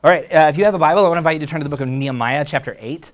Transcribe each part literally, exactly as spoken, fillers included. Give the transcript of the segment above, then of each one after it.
All right, uh, if you have a Bible, I want to invite you to turn to the book of Nehemiah, chapter eight.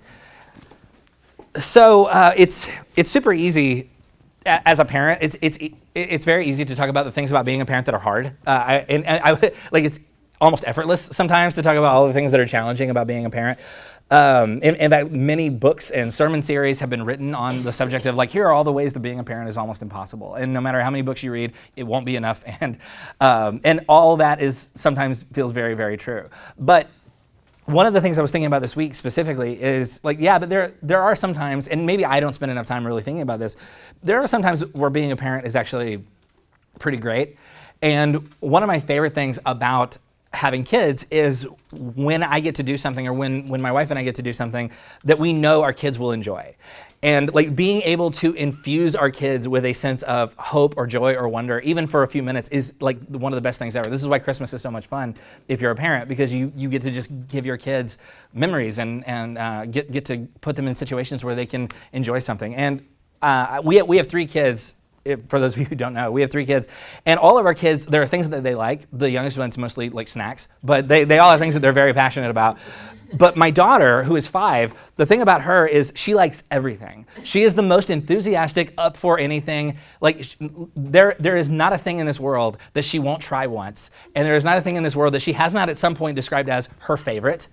So uh, it's it's super easy a- as a parent. It's it's it's very easy to talk about the things about being a parent that are hard. Uh, I, and, and I like it's almost effortless sometimes to talk about all the things that are challenging about being a parent. Um, in, in fact, many books and sermon series have been written on the subject of like, here are all the ways that being a parent is almost impossible. And no matter how many books you read, it won't be enough. And um, and all that is sometimes feels very, very true. But one of the things I was thinking about this week specifically is like, yeah, but there there are some times, and maybe I don't spend enough time really thinking about this, there are some times where being a parent is actually pretty great. And one of my favorite things about having kids is when I get to do something, or when when my wife and I get to do something that we know our kids will enjoy. And like being able to infuse our kids with a sense of hope or joy or wonder, even for a few minutes, is like one of the best things ever. This is why Christmas is so much fun if you're a parent, because you you get to just give your kids memories and and uh, get get to put them in situations where they can enjoy something. And uh, we we have three kids. If, for those of you who don't know, we have three kids, and all of our kids, there are things that they like. The youngest one's mostly like snacks, but they, they all have things that they're very passionate about. But my daughter, who is five, the thing about her is she likes everything. She is the most enthusiastic, up for anything. Like sh- there, there is not a thing in this world that she won't try once, and there is not a thing in this world that she has not at some point described as her favorite.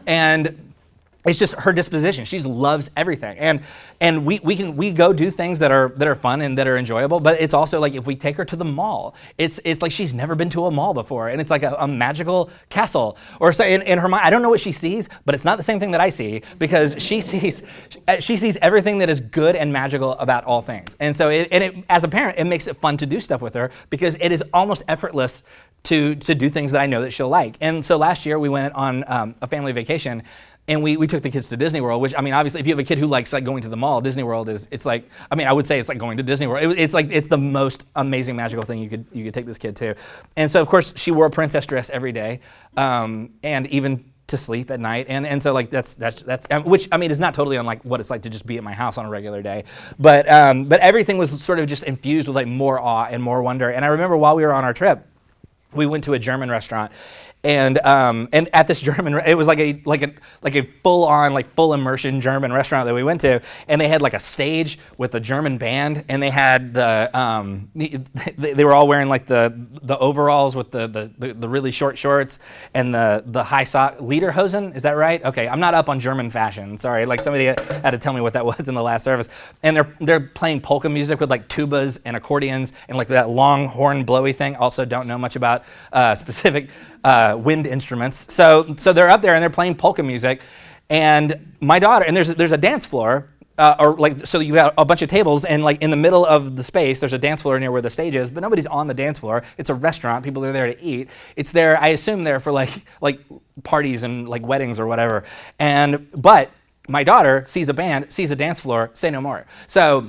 And it's just her disposition. She just loves everything, and and we we can we go do things that are that are fun and that are enjoyable. But it's also like if we take her to the mall, it's it's like she's never been to a mall before, and it's like a, a magical castle. Or so in, in her mind, I don't know what she sees, but it's not the same thing that I see, because she sees she sees everything that is good and magical about all things. And so it, and it, as a parent, it makes it fun to do stuff with her, because it is almost effortless to to do things that I know that she'll like. And so last year we went on um, a family vacation. And we, we took the kids to Disney World, which, I mean, obviously, if you have a kid who likes like going to the mall, Disney World is, it's like, I mean, I would say it's like going to Disney World. It, it's like, it's the most amazing, magical thing you could you could take this kid to. And so, of course, she wore a princess dress every day, um, and even to sleep at night. And and so, like, that's, that's, that's um, which, I mean, is not totally unlike what it's like to just be at my house on a regular day. But, um, but everything was sort of just infused with, like, more awe and more wonder. And I remember while we were on our trip, we went to a German restaurant. And um, and at this German, it was like a like a like a full on like full immersion German restaurant that we went to, and they had like a stage with a German band, and they had the um, they, they were all wearing like the the overalls with the, the the the really short shorts and the the high sock lederhosen. Is that right? Okay, I'm not up on German fashion. Sorry, like somebody had to tell me what that was in the last service. And they're they're playing polka music with like tubas and accordions and like that long horn blowy thing. Also, don't know much about uh, specific. Uh, wind instruments. So so they're up there and they're playing polka music, and my daughter, and there's there's a dance floor, uh, or like so you got a bunch of tables, and like in the middle of the space there's a dance floor near where the stage is, but nobody's on the dance floor. It's a restaurant. People are there to eat. It's there, I assume, there for like like parties and like weddings or whatever. And but my daughter sees a band, sees a dance floor, say no more. So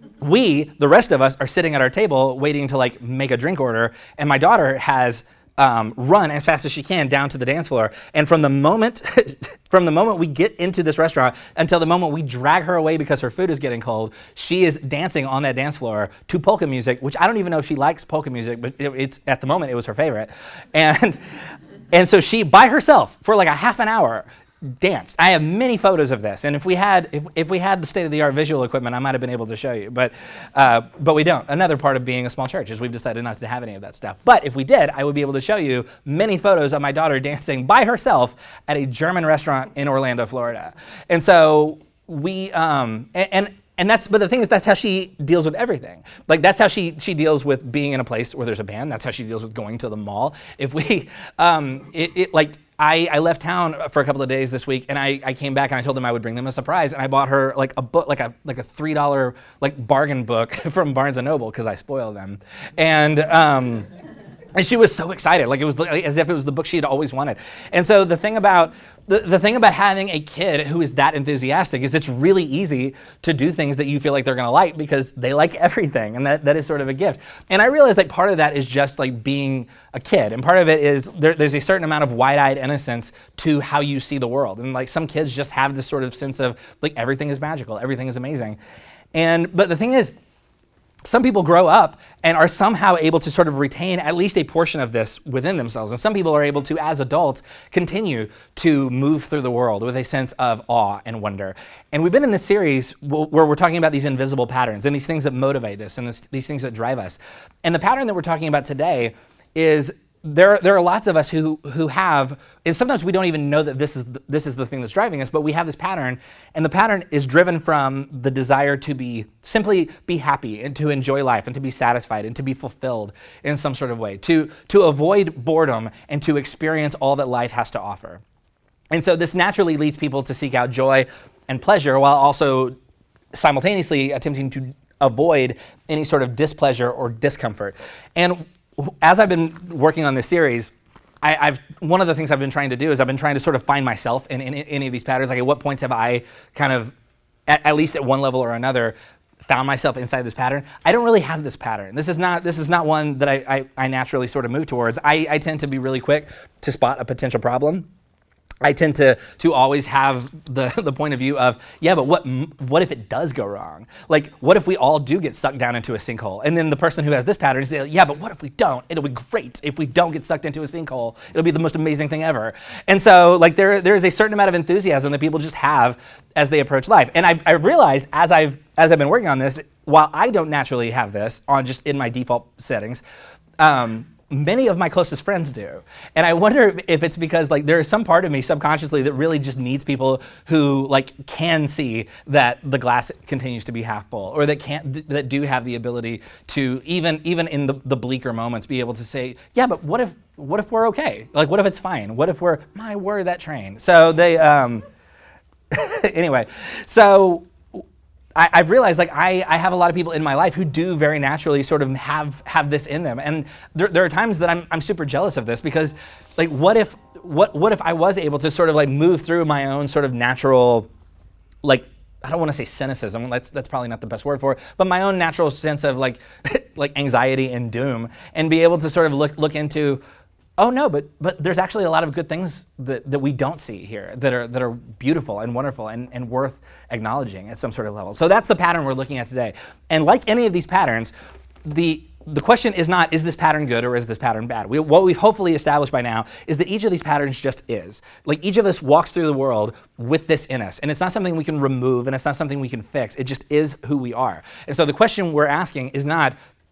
we, the rest of us, are sitting at our table waiting to like make a drink order, and my daughter has Um, run as fast as she can down to the dance floor. And from the moment from the moment we get into this restaurant until the moment we drag her away because her food is getting cold, she is dancing on that dance floor to polka music, which I don't even know if she likes polka music, but it, it's at the moment it was her favorite. And and so she, by herself, for like a half an hour, danced. I have many photos of this, and if we had if, if we had the state-of-the-art visual equipment, I might have been able to show you, but uh, but we don't. Another part of being a small church is we've decided not to have any of that stuff. But if we did, I would be able to show you many photos of my daughter dancing by herself at a German restaurant in Orlando, Florida. And so we um, and, and And that's, but the thing is, that's how she deals with everything. Like that's how she she deals with being in a place where there's a band. That's how she deals with going to the mall. If we, um, it, it like I, I left town for a couple of days this week, and I, I came back and I told them I would bring them a surprise, and I bought her like a book, like a like a three dollar like bargain book from Barnes and Noble because I spoil them, and. Um, And she was so excited, like it was like, as if it was the book she had always wanted. And so the thing about the, the thing about having a kid who is that enthusiastic is it's really easy to do things that you feel like they're going to like because they like everything, and that, that is sort of a gift. And I realize like part of that is just like being a kid, and part of it is there, there's a certain amount of wide-eyed innocence to how you see the world. And like some kids just have this sort of sense of like everything is magical, everything is amazing. And but the thing is, some people grow up and are somehow able to sort of retain at least a portion of this within themselves. And some people are able to, as adults, continue to move through the world with a sense of awe and wonder. And we've been in this series where we're talking about these invisible patterns and these things that motivate us and this, these things that drive us. And the pattern that we're talking about today is There, there are lots of us who who have, and sometimes we don't even know that this is the, this is the thing that's driving us, but we have this pattern, and the pattern is driven from the desire to be simply be happy and to enjoy life and to be satisfied and to be fulfilled in some sort of way, to to avoid boredom and to experience all that life has to offer. And so this naturally leads people to seek out joy and pleasure while also simultaneously attempting to avoid any sort of displeasure or discomfort. And as I've been working on this series, I, I've one of the things I've been trying to do is I've been trying to sort of find myself in, in, in any of these patterns. Like, at what points have I kind of, at, at least at one level or another, found myself inside this pattern? I don't really have this pattern. This is not this is not one that I, I, I naturally sort of move towards. I, I tend to be really quick to spot a potential problem. I tend to to always have the the point of view of, yeah, but what what if it does go wrong? Like, what if we all do get sucked down into a sinkhole? And then the person who has this pattern says, yeah, but what if we don't? It'll be great if we don't get sucked into a sinkhole. It'll be the most amazing thing ever. And so, like, there there is a certain amount of enthusiasm that people just have as they approach life. And I've, I've realized as I've as I've been working on this, while I don't naturally have this on just in my default settings, um, many of my closest friends do. And I wonder if it's because, like, there is some part of me subconsciously that really just needs people who, like, can see that the glass continues to be half full, or that can't that do have the ability to, even even in the, the bleaker moments, be able to say, yeah, but what if what if we're okay? Like, what if it's fine? What if we're, my word, that train. So they um anyway, so I, I've realized, like, I, I have a lot of people in my life who do very naturally sort of have have this in them, and there, there are times that I'm I'm super jealous of this, because, like, what if what what if I was able to sort of, like, move through my own sort of natural, like, I don't want to say cynicism, that's that's probably not the best word for it, but my own natural sense of, like like anxiety and doom, and be able to sort of look look into, oh no, but but there's actually a lot of good things that, that we don't see here that are that are beautiful and wonderful and, and worth acknowledging at some sort of level. So that's the pattern we're looking at today. And like any of these patterns, the the question is not, is this pattern good or is this pattern bad? We, what we've hopefully established by now is that each of these patterns just is. Like, each of us walks through the world with this in us, and it's not something we can remove, and it's not something we can fix. It just is who we are. And so the question we're asking is not,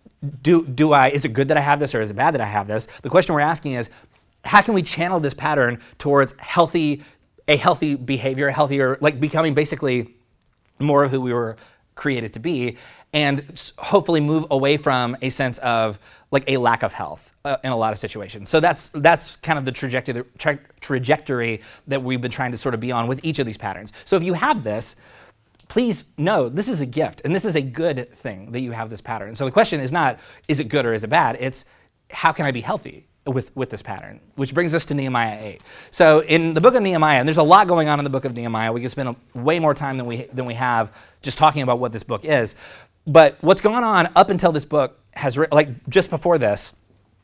Do do I, is it good that I have this, or is it bad that I have this? The question we're asking is, how can we channel this pattern towards healthy, a healthy behavior, a healthier, like, becoming basically more of who we were created to be, and hopefully move away from a sense of, like, a lack of health uh, in a lot of situations. So that's that's kind of the trajectory tra- trajectory that we've been trying to sort of be on with each of these patterns. So if you have this, please know this is a gift, and this is a good thing that you have this pattern. So the question is not, is it good or is it bad? It's, how can I be healthy with, with this pattern? Which brings us to Nehemiah eight. So in the book of Nehemiah, and there's a lot going on in the book of Nehemiah, we can spend a, way more time than we than we have just talking about what this book is. But what's going on up until this book has, like, just before this,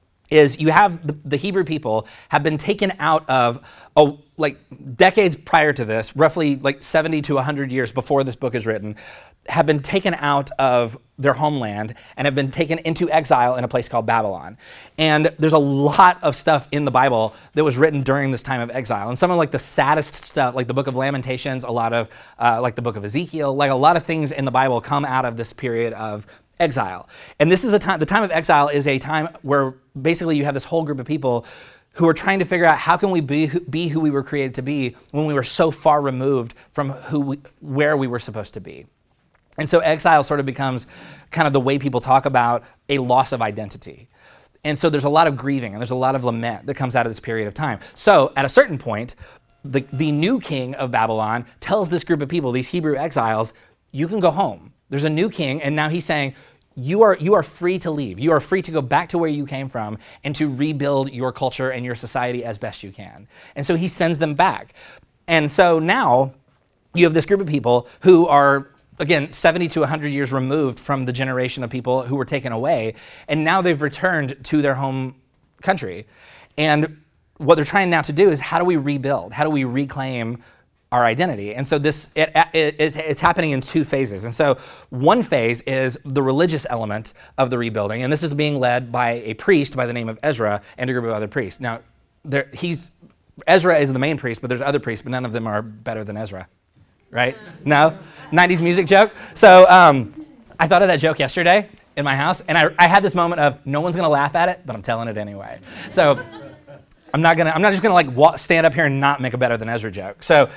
is you have the, the Hebrew people have been taken out of, oh, like, decades prior to this, roughly like seventy to one hundred years before this book is written, have been taken out of their homeland and have been taken into exile in a place called Babylon. And there's a lot of stuff in the Bible that was written during this time of exile. And some of, like, the saddest stuff, like the book of Lamentations, a lot of, uh, like the book of Ezekiel, like a lot of things in the Bible come out of this period of exile. And this is a time, the time of exile is a time where basically you have this whole group of people who are trying to figure out, how can we be, be who we were created to be when we were so far removed from who we, where we were supposed to be. And so exile sort of becomes kind of the way people talk about a loss of identity. And so there's a lot of grieving and there's a lot of lament that comes out of this period of time. So at a certain point, the, the new king of Babylon tells this group of people, these Hebrew exiles, you can go home. There's a new king, and now he's saying, you are you are free to leave. You are free to go back to where you came from and to rebuild your culture and your society as best you can. And so he sends them back. And so now you have this group of people who are, again, seventy to one hundred years removed from the generation of people who were taken away, and now they've returned to their home country. And what they're trying now to do is, how do we rebuild? How do we reclaim our identity. And so this it, it, it's, it's happening in two phases. And so one phase is the religious element of the rebuilding, and this is being led by a priest by the name of Ezra and a group of other priests. Now, there, he's Ezra is the main priest, but there's other priests, but none of them are better than Ezra, right? No? nineties music joke? So um, I thought of that joke yesterday in my house, and I, I had this moment of no one's gonna laugh at it, but I'm telling it anyway. So I'm not gonna. I'm not just gonna like walk, stand up here and not make a better than Ezra joke. So,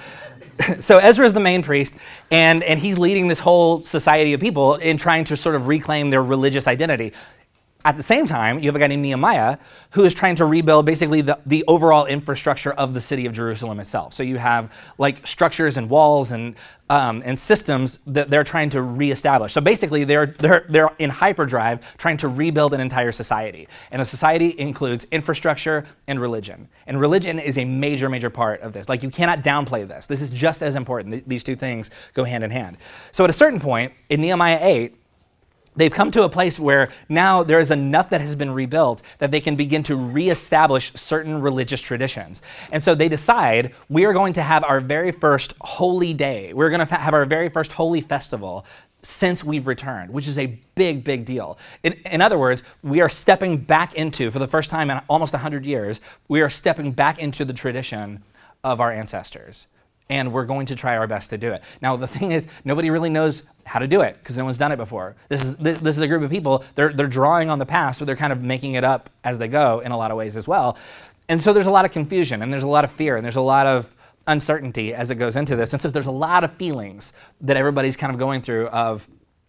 so Ezra is the main priest, and and he's leading this whole society of people in trying to sort of reclaim their religious identity. At the same time, you have a guy named Nehemiah who is trying to rebuild basically the, the overall infrastructure of the city of Jerusalem itself. So you have like structures and walls and um, and systems that they're trying to reestablish. So basically they're they're they're in hyperdrive trying to rebuild an entire society. And a society includes infrastructure and religion. And religion is a major, major part of this. Like you cannot downplay this. This is just as important. Th- these two things go hand in hand. So at a certain point in Nehemiah eight, they've come to a place where now there is enough that has been rebuilt that they can begin to reestablish certain religious traditions. And so they decide we are going to have our very first holy day. We're going to have our very first holy festival since we've returned, which is a big, big deal. In, in other words, we are stepping back into, for the first time in almost one hundred years, we are stepping back into the tradition of our ancestors. And we're going to try our best to do it. Now, the thing is, nobody really knows how to do it because no one's done it before. This is this, this is a group of people, they're, they're drawing on the past, but they're kind of making it up as they go in a lot of ways as well. And so there's a lot of confusion, and there's a lot of fear, and there's a lot of uncertainty as it goes into this. And so there's a lot of feelings that everybody's kind of going through of,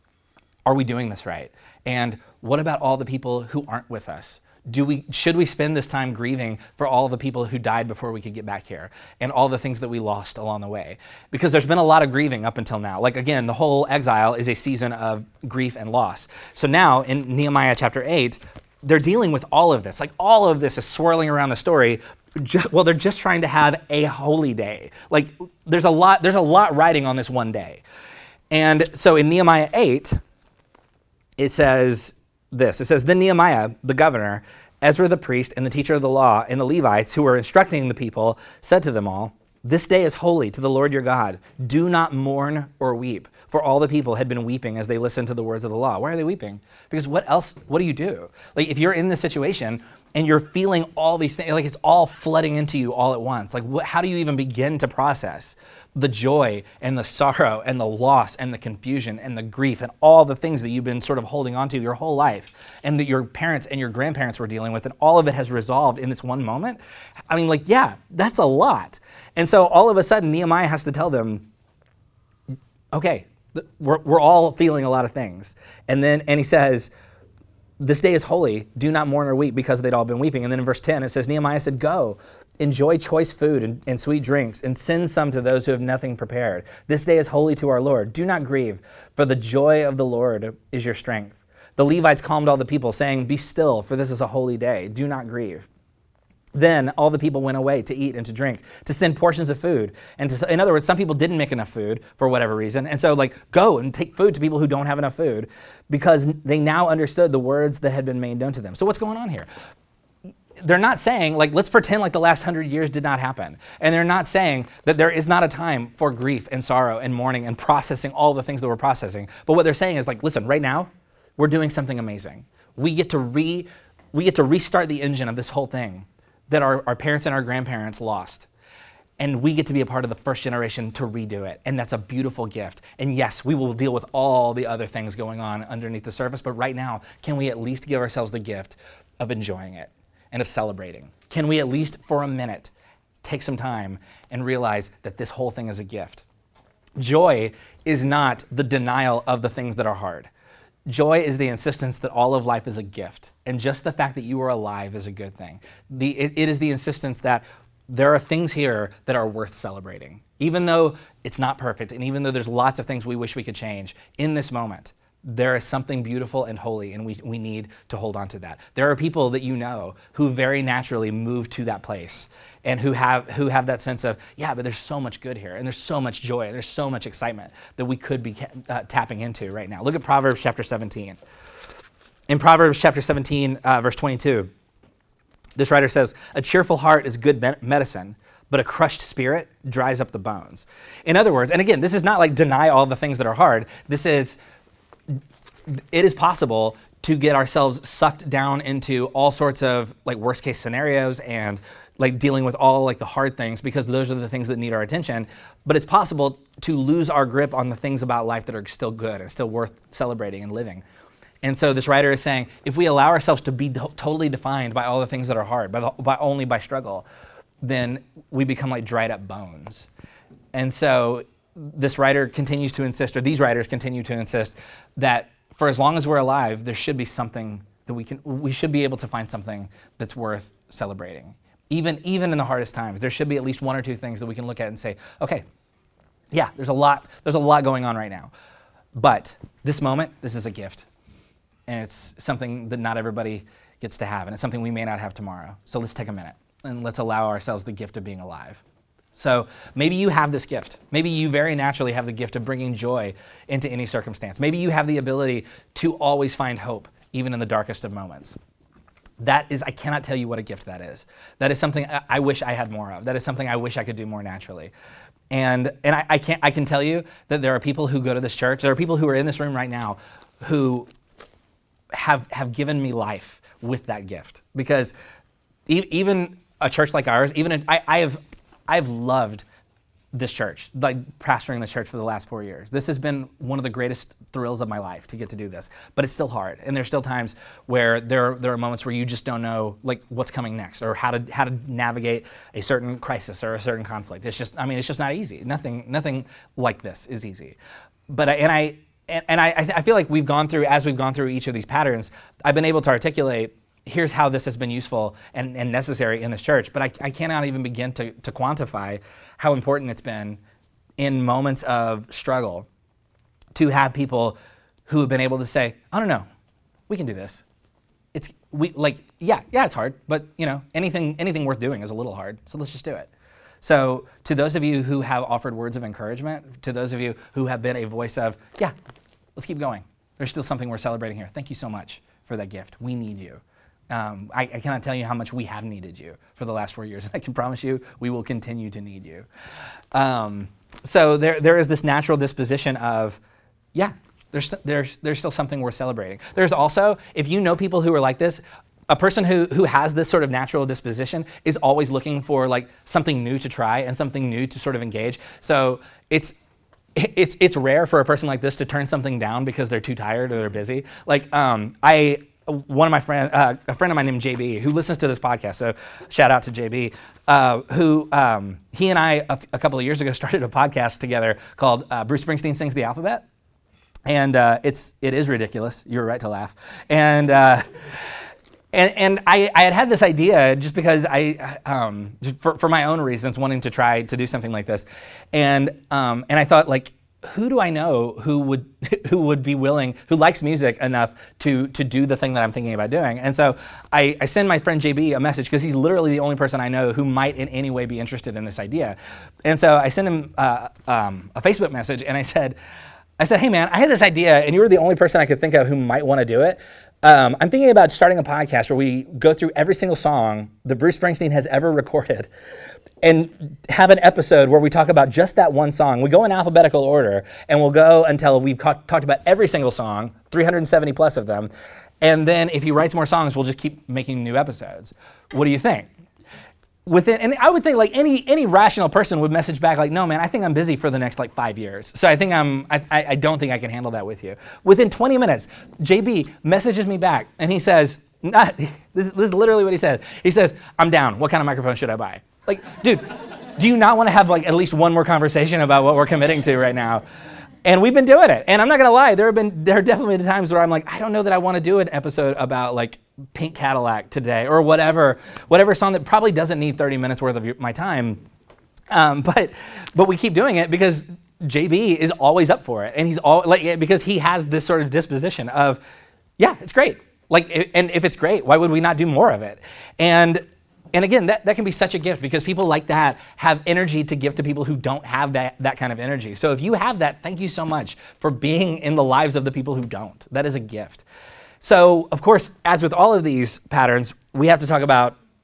are we doing this right? And what about all the people who aren't with us? Do we, should we spend this time grieving for all the people who died before we could get back here and all the things that we lost along the way? Because there's been a lot of grieving up until now. Like again, the whole exile is a season of grief and loss. So now in Nehemiah chapter eight, they're dealing with all of this. Like all of this is swirling around the story. Well, they're just trying to have a holy day. Like there's a lot, there's a lot riding on this one day. And so in Nehemiah eight, it says this. It says, then Nehemiah, the governor, Ezra the priest, and the teacher of the law, and the Levites who were instructing the people, said to them all, this day is holy to the Lord your God. Do not mourn or weep. For all the people had been weeping as they listened to the words of the law. Why are they weeping? Because what else, what do you do? Like if you're in this situation and you're feeling all these things, like it's all flooding into you all at once. Like what, how do you even begin to process the joy and the sorrow and the loss and the confusion and the grief and all the things that you've been sort of holding on to your whole life and that your parents and your grandparents were dealing with, and all of it has resolved in this one moment? I mean, like, yeah, that's a lot. And so all of a sudden, Nehemiah has to tell them, okay, we're, we're all feeling a lot of things. And then, and he says, this day is holy, do not mourn or weep, because they'd all been weeping. And then in verse ten, it says, Nehemiah said, go, enjoy choice food and, and sweet drinks, and send some to those who have nothing prepared. This day is holy to our Lord. Do not grieve, for the joy of the Lord is your strength. The Levites calmed all the people, saying, be still, for this is a holy day. Do not grieve. Then all the people went away to eat and to drink, to send portions of food. And to, in other words, some people didn't make enough food for whatever reason. And so like, go and take food to people who don't have enough food, because they now understood the words that had been made known to them. So what's going on here? They're not saying, like, let's pretend like the last hundred years did not happen. And they're not saying that there is not a time for grief and sorrow and mourning and processing all the things that we're processing. But what they're saying is like, listen, right now, we're doing something amazing. We get to re, we get to restart the engine of this whole thing that our, our parents and our grandparents lost. And we get to be a part of the first generation to redo it. And that's a beautiful gift. And yes, we will deal with all the other things going on underneath the surface, but right now, can we at least give ourselves the gift of enjoying it and of celebrating? Can we at least for a minute take some time and realize that this whole thing is a gift? Joy is not the denial of the things that are hard. Joy is the insistence that all of life is a gift, and just the fact that you are alive is a good thing. The, it, it is the insistence that there are things here that are worth celebrating. Even though it's not perfect, and even though there's lots of things we wish we could change, in this moment, there is something beautiful and holy, and we, we need to hold on to that. There are people that you know who very naturally move to that place and who have who have that sense of, yeah, but there's so much good here, and there's so much joy, and there's so much excitement that we could be uh, tapping into right now. Look at Proverbs chapter seventeen. In Proverbs chapter seventeen, uh, verse twenty-two, this writer says, a cheerful heart is good medicine, but a crushed spirit dries up the bones. In other words, and again, this is not like deny all the things that are hard. This is, it is possible to get ourselves sucked down into all sorts of like worst case scenarios and like dealing with all like the hard things, because those are the things that need our attention. But it's possible to lose our grip on the things about life that are still good and still worth celebrating and living. And so this writer is saying, if we allow ourselves to be to- totally defined by all the things that are hard, by, the, by only by struggle, then we become like dried up bones. And so this writer continues to insist, or these writers continue to insist, that for as long as we're alive, there should be something that we can, we should be able to find something that's worth celebrating. Even, even in the hardest times, there should be at least one or two things that we can look at and say, okay, yeah, there's a lot, there's a lot going on right now. But this moment, this is a gift. And it's something that not everybody gets to have, and it's something we may not have tomorrow. So let's take a minute and let's allow ourselves the gift of being alive. So maybe you have this gift. Maybe you very naturally have the gift of bringing joy into any circumstance. Maybe you have the ability to always find hope, even in the darkest of moments. That is, I cannot tell you what a gift that is. That is something I, I wish I had more of. That is something I wish I could do more naturally. And and I, I can't I can tell you that there are people who go to this church, there are people who are in this room right now who have have given me life with that gift. Because e- even a church like ours, even a, I, I have I've loved this church, like pastoring this church for the last four years. This has been one of the greatest thrills of my life to get to do this, but it's still hard. And there's still times where there, there are moments where you just don't know like what's coming next or how to how to navigate a certain crisis or a certain conflict. It's just, I mean, it's just not easy. Nothing nothing like this is easy. But I, and I and, and I I feel like we've gone through, as we've gone through each of these patterns, I've been able to articulate, here's how this has been useful and, and necessary in this church, but I, I cannot even begin to, to quantify how important it's been in moments of struggle to have people who have been able to say, I don't know, we can do this. It's we like, yeah, yeah, it's hard, but you know, anything anything worth doing is a little hard, so let's just do it. So to those of you who have offered words of encouragement, to those of you who have been a voice of, yeah, let's keep going. There's still something we're celebrating here. Thank you so much for that gift. We need you. Um, I, I cannot tell you how much we have needed you for the last four years. I can promise you we will continue to need you. Um, so there, there is this natural disposition of, yeah, there's, st- there's, there's still something worth celebrating. There's also, if you know people who are like this, a person who, who has this sort of natural disposition is always looking for like something new to try and something new to sort of engage. So it's, it's, it's rare for a person like this to turn something down because they're too tired or they're busy. Like um, I, One of my friends, uh, a friend of mine named J B, who listens to this podcast, so shout out to J B, uh, who um, he and I a, a couple of years ago started a podcast together called uh, Bruce Springsteen Sings the Alphabet, and uh, it's it is ridiculous. You're right to laugh, and uh, and and I, I had had this idea just because I um, just for for my own reasons, wanting to try to do something like this, and um, and I thought like, who do I know who would who would be willing, who likes music enough to to do the thing that I'm thinking about doing? And so I, I send my friend J B a message because he's literally the only person I know who might in any way be interested in this idea. And so I sent him uh, um, a Facebook message and I said, I said, hey man, I had this idea and you were the only person I could think of who might want to do it. Um, I'm thinking about starting a podcast where we go through every single song that Bruce Springsteen has ever recorded and have an episode where we talk about just that one song. We go in alphabetical order and we'll go until we've ca- talked about every single song, three hundred seventy plus of them. And then if he writes more songs, we'll just keep making new episodes. What do you think? Within, and I would think like any any rational person would message back like, no man, I think I'm busy for the next like five years. So I think I'm, I, I don't think I can handle that with you. Within twenty minutes, J B messages me back and he says, not, this, this is literally what he said. He says, I'm down. What kind of microphone should I buy? Like, dude, do you not want to have like at least one more conversation about what we're committing to right now? And we've been doing it. And I'm not gonna lie, there have been there have definitely been times where I'm like, I don't know that I want to do an episode about like Pink Cadillac today or whatever, whatever song that probably doesn't need thirty minutes worth of my time. Um, but but we keep doing it because J B is always up for it, and he's all like because he has this sort of disposition of, yeah, it's great. Like, and if it's great, why would we not do more of it? And And again, that, that can be such a gift because people like that have energy to give to people who don't have that, that kind of energy. So if you have that, thank you so much for being in the lives of the people who don't. That is a gift. So of course, as with all of these patterns, we have to talk about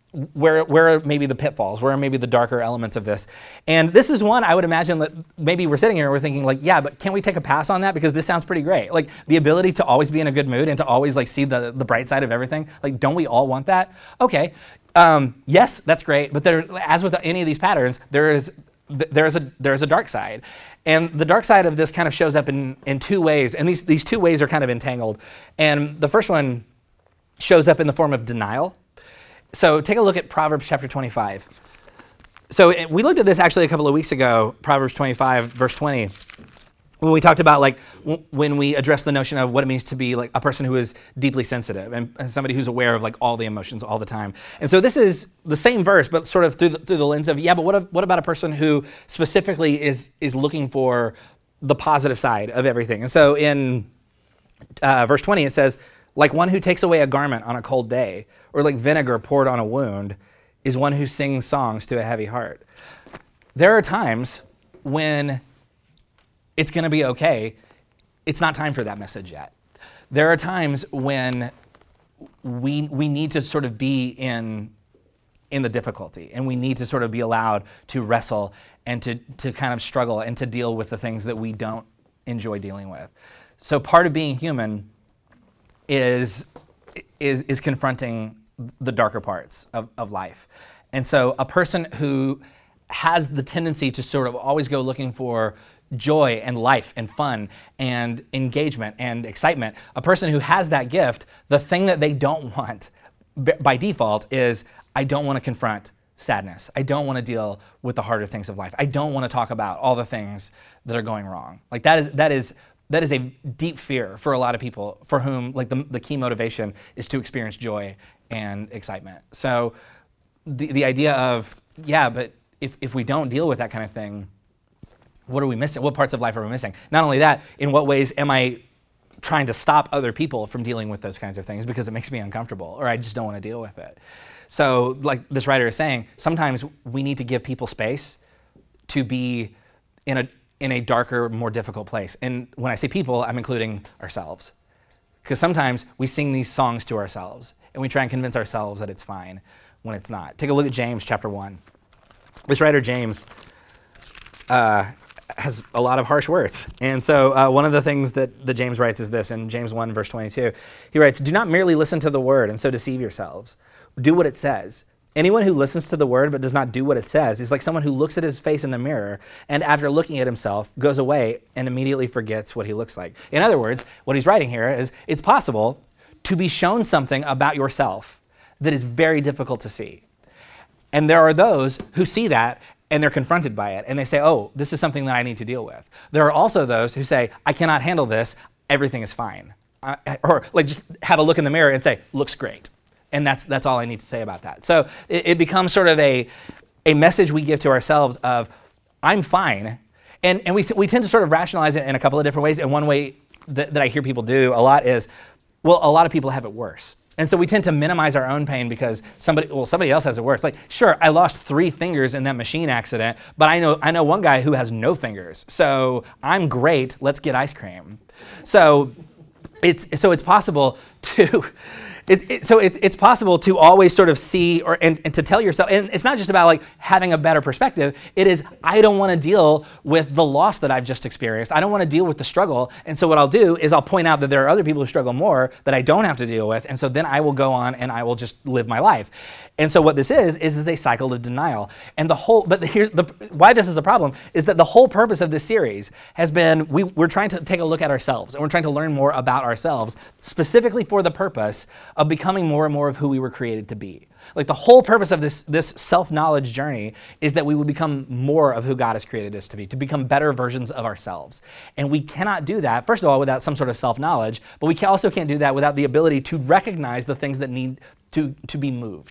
where where are maybe the pitfalls, where are maybe the darker elements of this? And this is one I would imagine that maybe we're sitting here and we're thinking like, yeah, but can we take a pass on that? Because this sounds pretty great. Like the ability to always be in a good mood and to always like see the, the bright side of everything. Like, don't we all want that? Okay, um, yes, that's great. But there, as with any of these patterns, there is there's a there's a dark side. And the dark side of this kind of shows up in, in two ways. And these, these two ways are kind of entangled. And the first one shows up in the form of denial. So take a look at Proverbs chapter twenty-five. So it, we looked at this actually a couple of weeks ago, Proverbs twenty-five, verse twenty, when we talked about like w- when we addressed the notion of what it means to be like a person who is deeply sensitive and, and somebody who's aware of like all the emotions all the time. And so this is the same verse, but sort of through the, through the lens of, yeah, but what, a, what about a person who specifically is is looking for the positive side of everything? And so in uh, verse twenty, it says, like one who takes away a garment on a cold day, or like vinegar poured on a wound, is one who sings songs to a heavy heart. There are times when it's going to be okay. It's not time for that message yet. There are times when we we need to sort of be in in the difficulty, and we need to sort of be allowed to wrestle and to to kind of struggle and to deal with the things that we don't enjoy dealing with. So part of being human is is is confronting the darker parts of, of life. And so a person who has the tendency to sort of always go looking for joy and life and fun and engagement and excitement, a person who has that gift, the thing that they don't want by default is, I don't want to confront sadness. I don't want to deal with the harder things of life. I don't want to talk about all the things that are going wrong. Like that is that is That is a deep fear for a lot of people for whom like the, the key motivation is to experience joy and excitement. So the, the idea of, yeah, but if, if we don't deal with that kind of thing, what are we missing? What parts of life are we missing? Not only that, in what ways am I trying to stop other people from dealing with those kinds of things because it makes me uncomfortable or I just don't want to deal with it? So like this writer is saying, sometimes we need to give people space to be in a in a darker, more difficult place. And when I say people, I'm including ourselves. Because sometimes we sing these songs to ourselves and we try and convince ourselves that it's fine when it's not. Take a look at James chapter one. This writer, James, uh, has a lot of harsh words. And so uh, one of the things that, that James writes is this, in James one, verse twenty-two. He writes, "Do not merely listen to the word and so deceive yourselves. Do what it says. Anyone who listens to the word but does not do what it says is like someone who looks at his face in the mirror and after looking at himself goes away and immediately forgets what he looks like." In other words, what he's writing here is it's possible to be shown something about yourself that is very difficult to see. And there are those who see that and they're confronted by it and they say, oh, this is something that I need to deal with. There are also those who say, I cannot handle this, everything is fine. Uh, or like just have a look in the mirror and say, looks great. And that's that's all I need to say about that. So it, it becomes sort of a a message we give to ourselves of, I'm fine. And and we we tend to sort of rationalize it in a couple of different ways. And one way that, that I hear people do a lot is, well, a lot of people have it worse. And so we tend to minimize our own pain because somebody well somebody else has it worse. Like, sure, I lost three fingers in that machine accident, but I know I know one guy who has no fingers. So I'm great. Let's get ice cream. So it's so it's possible to It, it, so it's it's possible to always sort of see or and, and to tell yourself, and it's not just about like having a better perspective. It is, I don't want to deal with the loss that I've just experienced. I don't want to deal with the struggle. And so what I'll do is I'll point out that there are other people who struggle more that I don't have to deal with. And so then I will go on and I will just live my life. And so what this is, is, is a cycle of denial. And the whole, but here, the, why this is a problem is that the whole purpose of this series has been, we, we're trying to take a look at ourselves and we're trying to learn more about ourselves, specifically for the purpose of becoming more and more of who we were created to be. Like the whole purpose of this, this self-knowledge journey is that we would become more of who God has created us to be, to become better versions of ourselves. And we cannot do that, first of all, without some sort of self-knowledge, but we can also can't do that without the ability to recognize the things that need to, to be moved.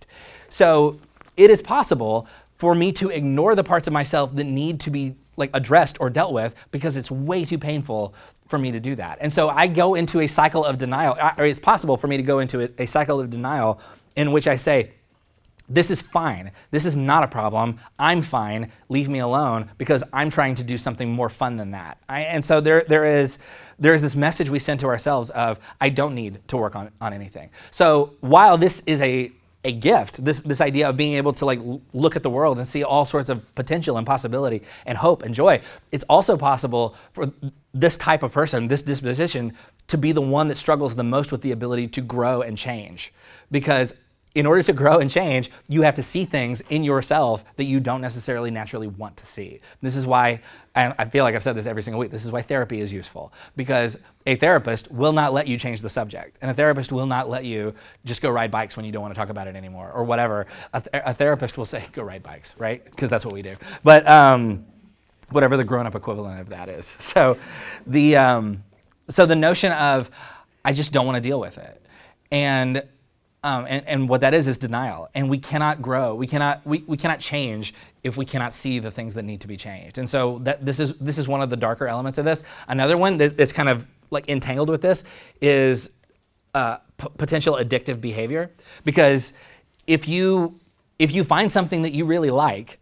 So it is possible for me to ignore the parts of myself that need to be like addressed or dealt with because it's way too painful for me to do that. And so I go into a cycle of denial, or it's possible for me to go into a, a cycle of denial in which I say, this is fine. This is not a problem. I'm fine. Leave me alone because I'm trying to do something more fun than that. I, and so there, there is there is this message we send to ourselves of, I don't need to work on, on anything. So while this is a a gift. This this idea of being able to like l- look at the world and see all sorts of potential and possibility and hope and joy. It's also possible for this type of person, this disposition, to be the one that struggles the most with the ability to grow and change. Because in order to grow and change, you have to see things in yourself that you don't necessarily naturally want to see. This is why, and I feel like I've said this every single week, this is why therapy is useful. Because a therapist will not let you change the subject. And a therapist will not let you just go ride bikes when you don't want to talk about it anymore, or whatever. A, th- a therapist will say, go ride bikes, right? Because that's what we do. But um, whatever the grown-up equivalent of that is. So the, um, so the notion of, I just don't want to deal with it. And Um, and, and what that is is denial. And we cannot grow. We cannot we, we cannot change if we cannot see the things that need to be changed. And so that this is this is one of the darker elements of this. Another one that, that's kind of like entangled with this is uh, p- potential addictive behavior. Because if you if you find something that you really like,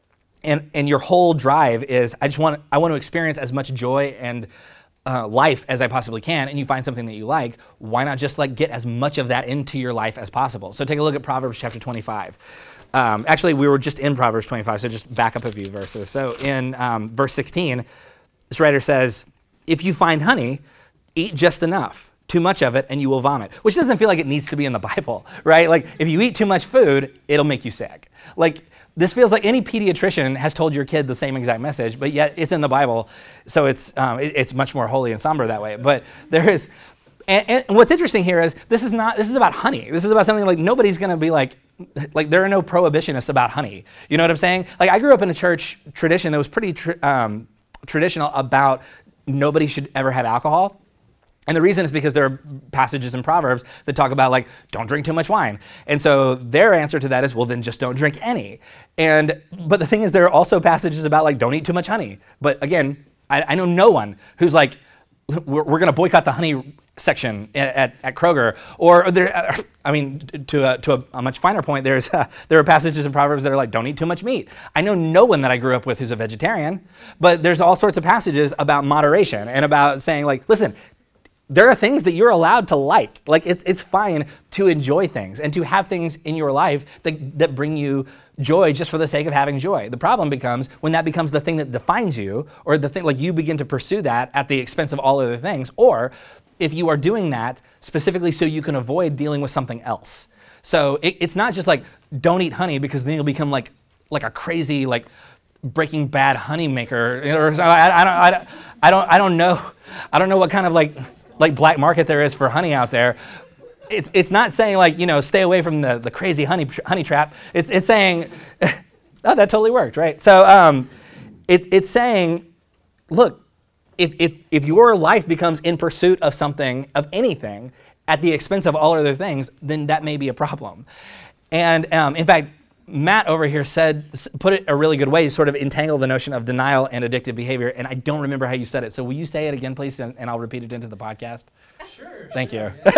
and and your whole drive is I just want I want to experience as much joy and Uh, life as I possibly can, and you find something that you like, why not just like get as much of that into your life as possible? So take a look at Proverbs chapter twenty-five. Um, actually, we were just in Proverbs twenty-five, so just back up a few verses. So in um, verse sixteen, this writer says, if you find honey, eat just enough, too much of it, and you will vomit. Which doesn't feel like it needs to be in the Bible, right? Like if you eat too much food, it'll make you sick. Like this feels like any pediatrician has told your kid the same exact message, but yet it's in the Bible, so it's um, it, it's much more holy and somber that way. But there is, and, and what's interesting here is this is not this is about honey. This is about something like nobody's going to be like, like there are no prohibitionists about honey. You know what I'm saying? Like I grew up in a church tradition that was pretty tr- um, traditional about nobody should ever have alcohol. And the reason is because there are passages in Proverbs that talk about like, don't drink too much wine. And so their answer to that is, well, then just don't drink any. And, but the thing is there are also passages about like, don't eat too much honey. But again, I, I know no one who's like, we're, we're gonna boycott the honey section at, at, at Kroger. Or there, I mean, to a, to a, a much finer point, there's uh, there are passages in Proverbs that are like, don't eat too much meat. I know no one that I grew up with who's a vegetarian, but there's all sorts of passages about moderation and about saying like, listen, there are things that you're allowed to like. Like it's it's fine to enjoy things and to have things in your life that, that bring you joy just for the sake of having joy. The problem becomes when that becomes the thing that defines you, or the thing like you begin to pursue that at the expense of all other things, or if you are doing that specifically so you can avoid dealing with something else. So it, it's not just like don't eat honey because then you'll become like like a crazy like Breaking Bad honey maker. Or I, I don't I don't I don't I don't know I don't know what kind of like. like black market there is for honey out there. It's it's not saying like, you know, stay away from the, the crazy honey honey trap. It's it's saying, oh, that totally worked, right? So um, it, it's saying, look, if, if if your life becomes in pursuit of something, of anything, at the expense of all other things, then that may be a problem. And um, in fact, Matt over here said, put it a really good way to sort of entangle the notion of denial and addictive behavior, and I don't remember how you said it. So will you say it again, please, and, and I'll repeat it into the podcast? Sure. Thank sure, you. Yeah,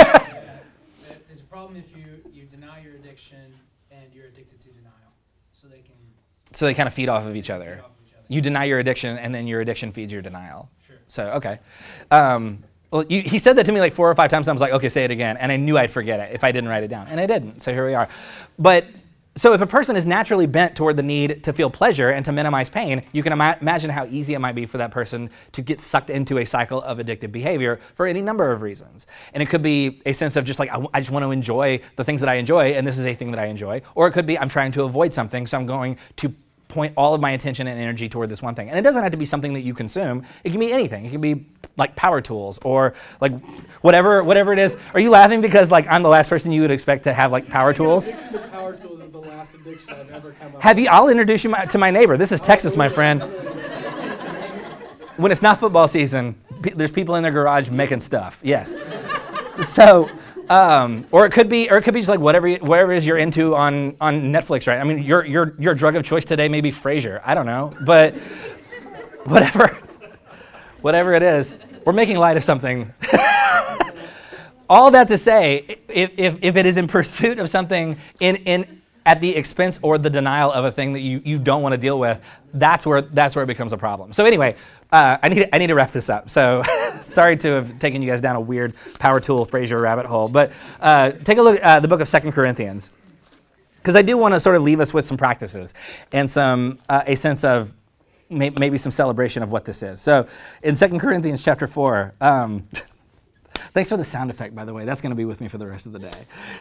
yeah. There's a problem if you, you deny your addiction and you're addicted to denial. So they can... So they kind of feed off of each other. Feed off of each other. You deny your addiction, and then your addiction feeds your denial. Sure. So, okay. Um, well, you, he said that to me like four or five times, and I was like, okay, say it again, and I knew I'd forget it if I didn't write it down, and I didn't, so here we are. But... So if a person is naturally bent toward the need to feel pleasure and to minimize pain, you can ima- imagine how easy it might be for that person to get sucked into a cycle of addictive behavior for any number of reasons. And it could be a sense of just like, I, w- I just want to enjoy the things that I enjoy, and this is a thing that I enjoy. Or it could be, I'm trying to avoid something, so I'm going to point all of my attention and energy toward this one thing. And it doesn't have to be something that you consume. It can be anything. It can be like power tools or like whatever whatever it is. Are you laughing because like I'm the last person you would expect to have like power tools? Addiction to power tools is the last addiction I've ever come up Have you? I'll introduce you my, to my neighbor. This is Texas, my friend. When it's not football season, pe- there's people in their garage making stuff. Yes. So, um, or it could be, or it could be just like whatever, whatever it is you're into on, on Netflix, right? I mean, your your your drug of choice today may be Frasier. I don't know, but whatever, whatever it is, we're making light of something. All that to say, if, if if it is in pursuit of something in in at the expense or the denial of a thing that you, you don't want to deal with, that's where that's where it becomes a problem. So anyway, uh, I need I need to wrap this up. So sorry to have taken you guys down a weird power tool Frasier rabbit hole, but uh, take a look at uh, the book of Second Corinthians. because I do want to sort of leave us with some practices and some uh, a sense of may, maybe some celebration of what this is. So in Second Corinthians chapter four, um, thanks for the sound effect, by the way. That's going to be with me for the rest of the day.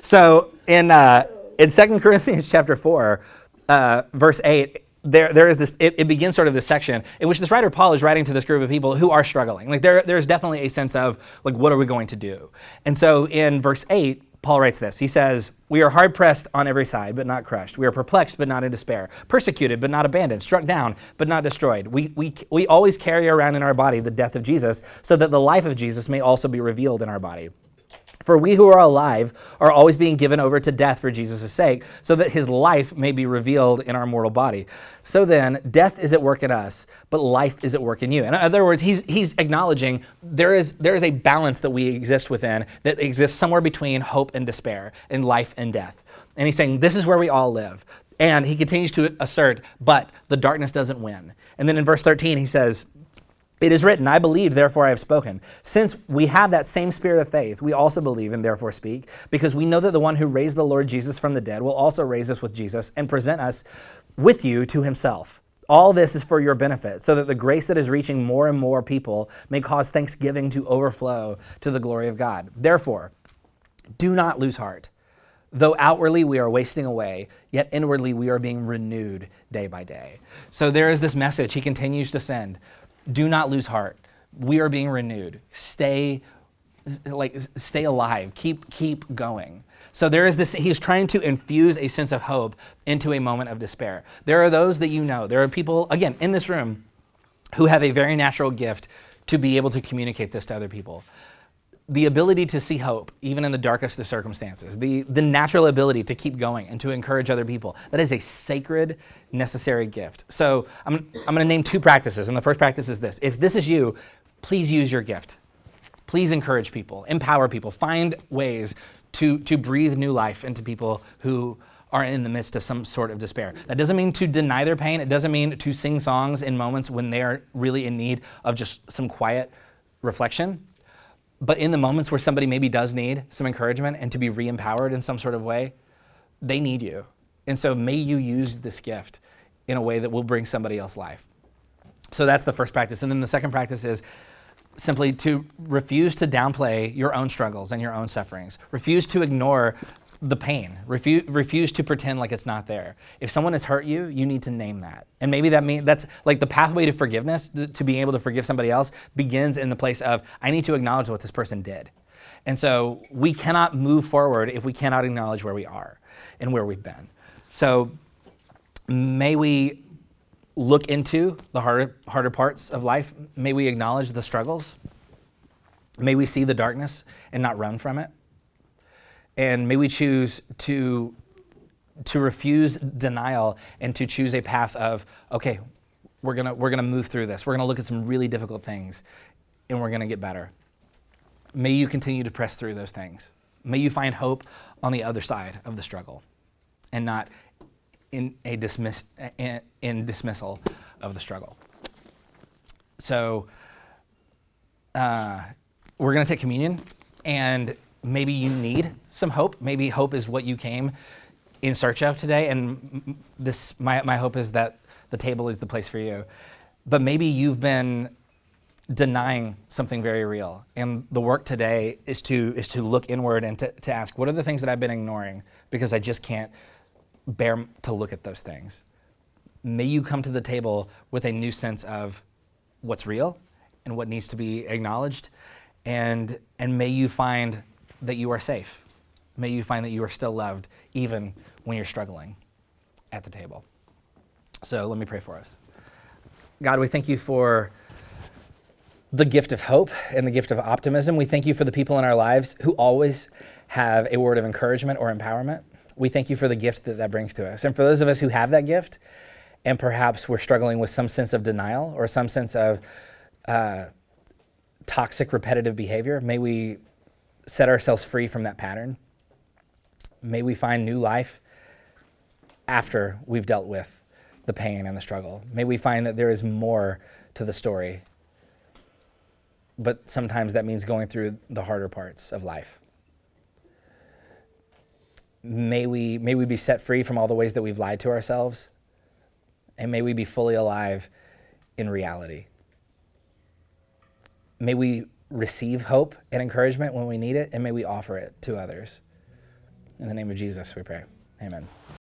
So in uh, in Second Corinthians chapter four, uh, verse eight, there there is this. It, it begins sort of this section in which this writer Paul is writing to this group of people who are struggling. Like there there's definitely a sense of like, what are we going to do? And so in verse eight, Paul writes this. He says, "We are hard pressed on every side, but not crushed. We are perplexed, but not in despair. Persecuted, but not abandoned. Struck down, but not destroyed. We we we always carry around in our body the death of Jesus, so that the life of Jesus may also be revealed in our body. For we who are alive are always being given over to death for Jesus' sake, so that his life may be revealed in our mortal body. So then, death is at work in us, but life is at work in you." In other words, he's he's acknowledging there is there is a balance that we exist within that exists somewhere between hope and despair, and life and death. And he's saying this is where we all live. And he continues to assert, but the darkness doesn't win. And then in verse thirteen, he says, "It is written, I believed, therefore I have spoken. Since we have that same spirit of faith, we also believe and therefore speak, because we know that the one who raised the Lord Jesus from the dead will also raise us with Jesus and present us with you to himself. All this is for your benefit, so that the grace that is reaching more and more people may cause thanksgiving to overflow to the glory of God. Therefore, do not lose heart. Though outwardly we are wasting away, yet inwardly we are being renewed day by day." So there is this message he continues to send. Do not lose heart. We are being renewed. Stay, like, stay alive. Keep, keep going. So there is this, he's trying to infuse a sense of hope into a moment of despair. There are those that you know. There are people, again, in this room who have a very natural gift to be able to communicate this to other people. The ability to see hope, even in the darkest of circumstances, the, the natural ability to keep going and to encourage other people, that is a sacred, necessary gift. So I'm, I'm going to name two practices, and the first practice is this. If this is you, please use your gift. Please encourage people, empower people, find ways to, to breathe new life into people who are in the midst of some sort of despair. That doesn't mean to deny their pain. It doesn't mean to sing songs in moments when they're really in need of just some quiet reflection. But in the moments where somebody maybe does need some encouragement and to be re-empowered in some sort of way, they need you. And so may you use this gift in a way that will bring somebody else life. So that's the first practice. And then the second practice is simply to refuse to downplay your own struggles and your own sufferings. Refuse to ignore the pain. Refuse, refuse to pretend like it's not there. If someone has hurt you, you need to name that. And maybe that means that's like the pathway to forgiveness, to, to being able to forgive somebody else, begins in the place of, I need to acknowledge what this person did. And so we cannot move forward if we cannot acknowledge where we are and where we've been. So may we look into the harder, harder parts of life. May we acknowledge the struggles. May we see the darkness and not run from it. And may we choose to, to refuse denial and to choose a path of, okay, we're gonna, we're gonna move through this. We're gonna look at some really difficult things and we're gonna get better. May you continue to press through those things. May you find hope on the other side of the struggle and not in a dismiss, in, in dismissal of the struggle. So uh, we're gonna take communion, and maybe you need some hope. Maybe hope is what you came in search of today. And this, my, my hope is that the table is the place for you. But maybe you've been denying something very real. And the work today is to is to look inward and to, to ask, what are the things that I've been ignoring because I just can't bear to look at those things? May you come to the table with a new sense of what's real and what needs to be acknowledged. And, and may you find that you are safe. May you find that you are still loved, even when you're struggling at the table. So let me pray for us. God, we thank you for the gift of hope and the gift of optimism. We thank you for the people in our lives who always have a word of encouragement or empowerment. We thank you for the gift that that brings to us. And for those of us who have that gift, and perhaps we're struggling with some sense of denial or some sense of uh, toxic, repetitive behavior, may we set ourselves free from that pattern. May we find new life after we've dealt with the pain and the struggle. May we find that there is more to the story, but sometimes that means going through the harder parts of life. may we may we be set free from all the ways that we've lied to ourselves, and may we be fully alive in reality. May we receive hope and encouragement when we need it, and may we offer it to others. In the name of Jesus, we pray. Amen.